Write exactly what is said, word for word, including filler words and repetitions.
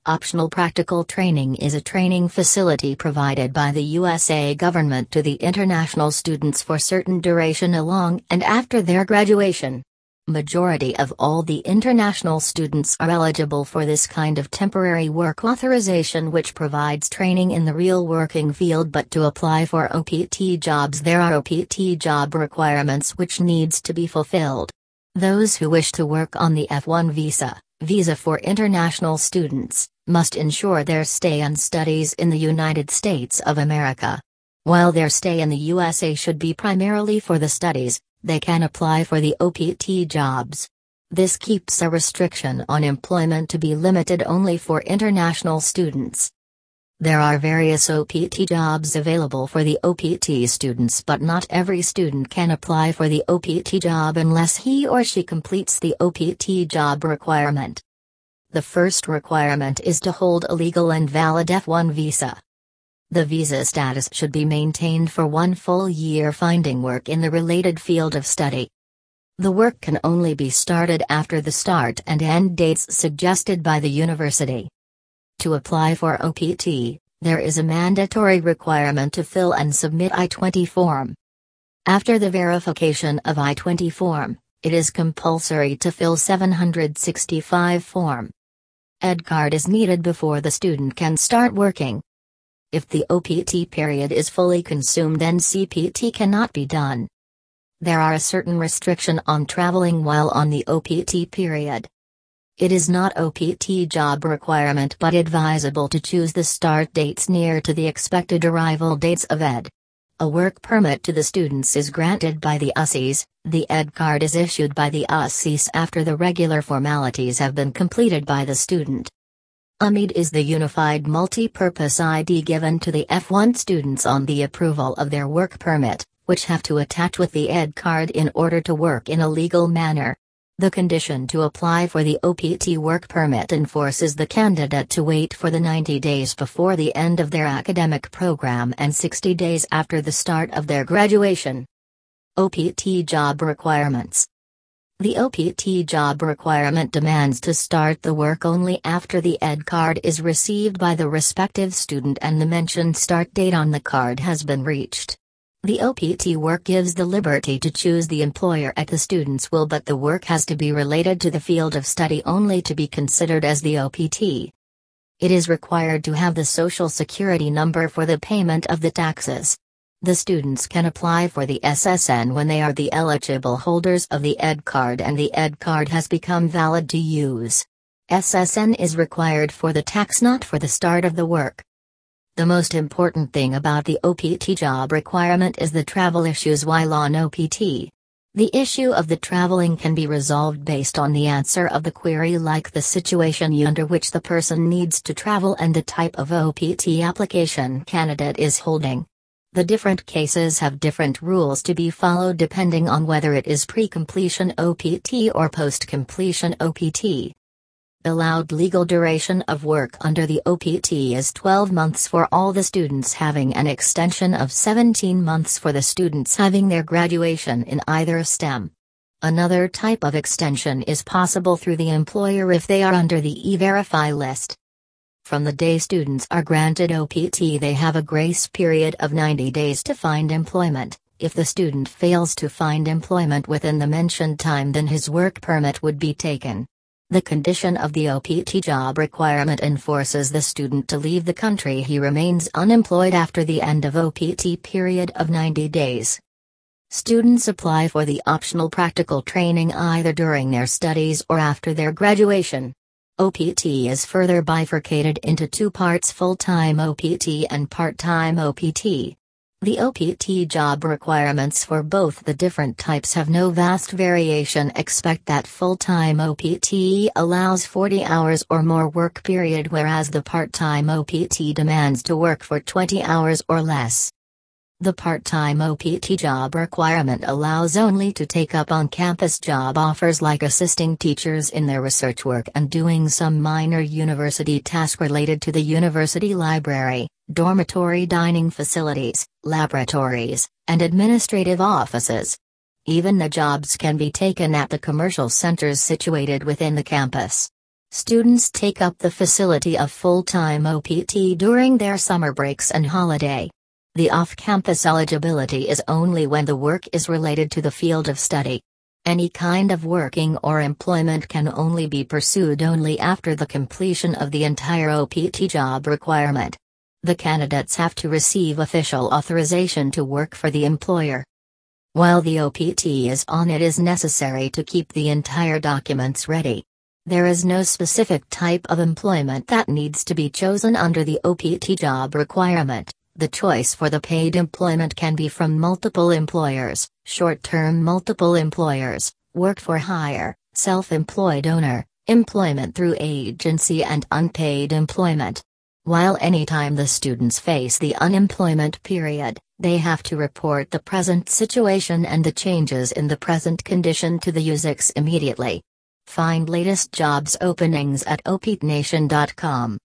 Optional Practical Training is a training facility provided by the U S A government to the international students for certain duration along and after their graduation. Majority of all the international students are eligible for this kind of temporary work authorization, which provides training in the real working field, but to apply for O P T jobs there are O P T job requirements which needs to be fulfilled. Those who wish to work on the F one visa, Visa for International Students, must ensure their stay and studies in the United States of America. While their stay in the U S A should be primarily for the studies, they can apply for the O P T jobs. This keeps a restriction on employment to be limited only for international students. There are various O P T jobs available for the O P T students, but not every student can apply for the O P T job unless he or she completes the O P T job requirement. The first requirement is to hold a legal and valid F one visa. The visa status should be maintained for one full year finding work in the related field of study. The work can only be started after the start and end dates suggested by the university. To apply for O P T, there is a mandatory requirement to fill and submit I twenty form. After the verification of I twenty form, it is compulsory to fill seven hundred sixty-five form. Ed card is needed before the student can start working. If the O P T period is fully consumed, then C P T cannot be done. There are a certain restriction on traveling while on the O P T period. It is not O P T job requirement but advisable to choose the start dates near to the expected arrival dates of Ed. A work permit to the students is granted by the U S I S. The Ed card is issued by the U S I S after the regular formalities have been completed by the student. U M I D is the Unified Multi-Purpose I D given to the F one students on the approval of their work permit, which have to attach with the Ed card in order to work in a legal manner. The condition to apply for the O P T work permit enforces the candidate to wait for the ninety days before the end of their academic program and sixty days after the start of their graduation. O P T job requirements. The O P T job requirement demands to start the work only after the Ed card is received by the respective student and the mentioned start date on the card has been reached. The O P T work gives the liberty to choose the employer at the student's will, but the work has to be related to the field of study only to be considered as the O P T. It is required to have the Social Security number for the payment of the taxes. The students can apply for the S S N when they are the eligible holders of the Ed card and the Ed card has become valid to use. S S N is required for the tax, not for the start of the work. The most important thing about the O P T job requirement is the travel issues while on O P T. The issue of the traveling can be resolved based on the answer of the query, like the situation under which the person needs to travel and the type of O P T application candidate is holding. The different cases have different rules to be followed depending on whether it is pre-completion O P T or post-completion O P T. Allowed legal duration of work under the O P T is twelve months for all the students, having an extension of seventeen months for the students having their graduation in either STEM. Another type of extension is possible through the employer if they are under the E-Verify list. From the day students are granted O P T, they have a grace period of ninety days to find employment. If the student fails to find employment within the mentioned time, then his work permit would be taken. The condition of the O P T job requirement enforces the student to leave the country he remains unemployed after the end of O P T period of ninety days. Students apply for the optional practical training either during their studies or after their graduation. O P T is further bifurcated into two parts: full-time O P T and part-time O P T. The O P T job requirements for both the different types have no vast variation, except that full-time O P T allows forty hours or more work period, whereas the part-time O P T demands to work for twenty hours or less. The part-time O P T job requirement allows only to take up on-campus job offers like assisting teachers in their research work and doing some minor university task related to the university library, dormitory dining facilities, laboratories, and administrative offices. Even the jobs can be taken at the commercial centers situated within the campus. Students take up the facility of full-time O P T during their summer breaks and holiday. The off-campus eligibility is only when the work is related to the field of study. Any kind of working or employment can only be pursued only after the completion of the entire O P T job requirement. The candidates have to receive official authorization to work for the employer. While the O P T is on, it is necessary to keep the entire documents ready. There is no specific type of employment that needs to be chosen under the O P T job requirement. The choice for the paid employment can be from multiple employers, short-term multiple employers, work for hire, self-employed owner, employment through agency and unpaid employment. While anytime the students face the unemployment period, they have to report the present situation and the changes in the present condition to the U S I C S immediately. Find latest jobs openings at O P T nation dot com.